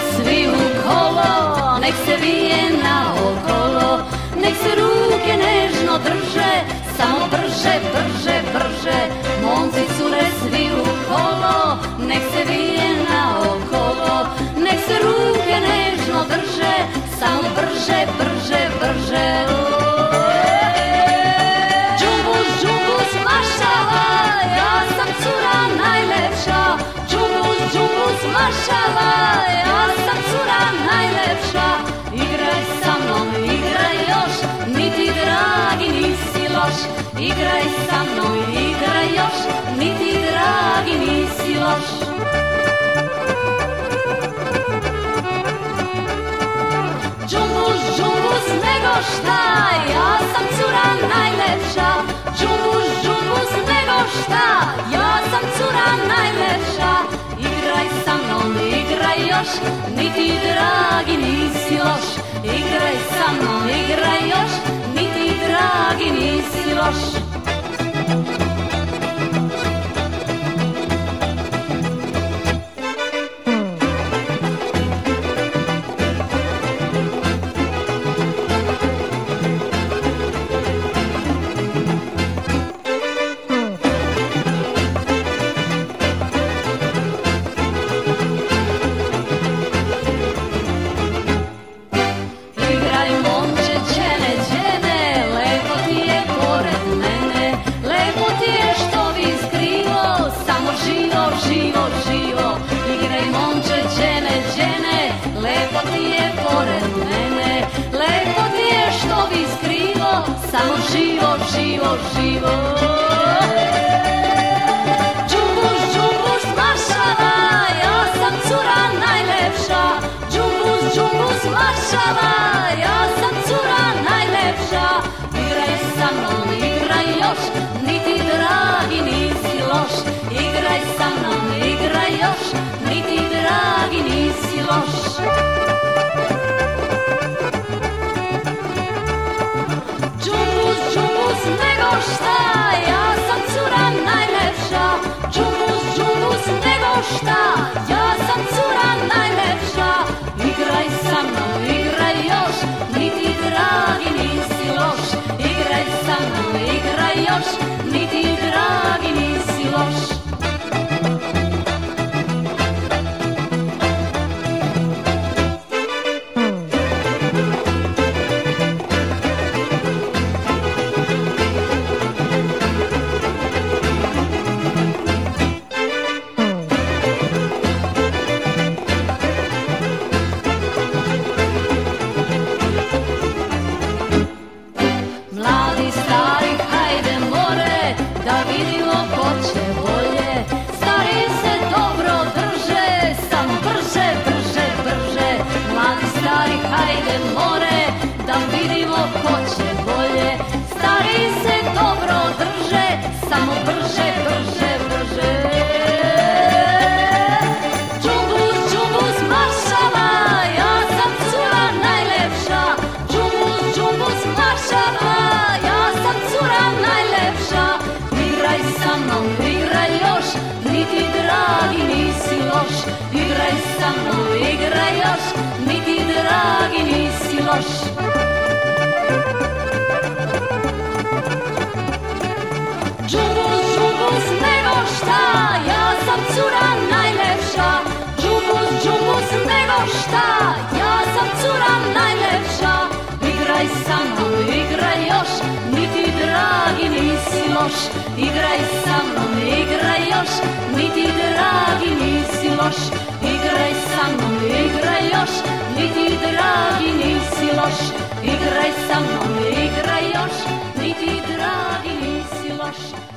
svi u kolo, nek se vije naokolo, nek se ruke nežno drže, samo brže, brže, brže. Momci, cure, svi u kolo, nek se vije naokolo, nek se ruke nežno drže, samo brže, brže, brže. Džumbus, džumbus, mašala, ja sam cura najlepša. Džumbus, džumbus, mašala, ja sam cura najlepša. Igraj sa mnom, igraj još, niti dragi nisi loš. Igraj sa mnom, igraj još, niti dragi nisi loš. Džumbus, džumbus, nego šta, ja sam cura najlepša. Džumbus, džumbus, nego šta, ja sam cura najlepša. Igraj sa mnom, igraj još, niti dragi nisi loš. Igraj sa mnom, igraj još, niti dragi nisi loš. Živo, živo, igraj momče, džene, džene, lepo ti je pored mene, lepo ti je što bi skrivo, samo živo, živo, živo. Džumbus, džumbus, mašala, ja sam cura najlepša. Džumbus, džumbus, mašala, ja sam cura najlepša. Igraj sa mnom, igraj još, niti dragi nisi loš. Igraj sa mnom, igraj još, niti dragi nisi loš. Džumbus, džumbus, nego šta, ja sam cura najlepša. Džumbus, džumbus, nego šta, ja sam cura najlepša. Igraj sa mnom, igraj još, niti dragi nisi loš. Igraj sa mnom, igraj još, niti dragi nisi loš. Mladi, stari, hajde more, da vidimo ko će bolje. Stari se dobro drže, samo brže, brže, brže. Mladi, stari, hajde more, da vidimo ko će bolje. Stari se dobro drže, samo brže, brže, brže. Džumbus, džumbus, mašala, ja sam cura najlepša. Džumbus, džumbus, mašala, ja sam cura najlepša. Igraj sa mnom, igraj još, niti dragi nisi loš. Igraj sa mnom, igraj još, niti dragi nisi loš. Džumbus, džumbus, nego šta, ja sam cura najlepša. Džumbus, džumbus, nego šta, ja sam cura najlepša. Igraj sa mnom, igraj još, niti dragi nisi loš. Igraj sa mnom, igraj još, niti dragi nisi loš. Igraj sa mnom, igraj još, niti dragi nisi loš. Igraj sa mnom, igraj još, niti dragi nisi loš.